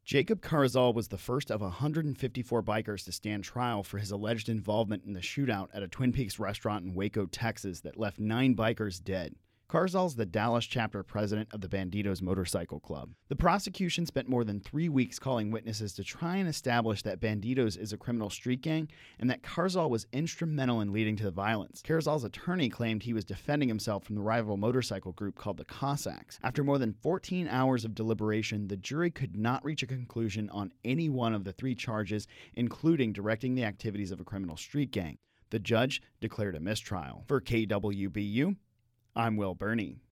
Jacob Carzal was the first of 154 bikers to stand trial for his alleged involvement in the shootout at a Twin Peaks restaurant in Waco, Texas that left 9 bikers dead. Carzal's the Dallas chapter president of the Bandidos Motorcycle Club. The prosecution spent more than 3 weeks calling witnesses to try and establish that Bandidos is a criminal street gang and that Carzal was instrumental in leading to the violence. Carzal's attorney claimed he was defending himself from the rival motorcycle group called the Cossacks. After more than 14 hours of deliberation, the jury could not reach a conclusion on any one of the 3 charges, including directing the activities of a criminal street gang. The judge declared a mistrial. For KWBU, I'm Will Burney.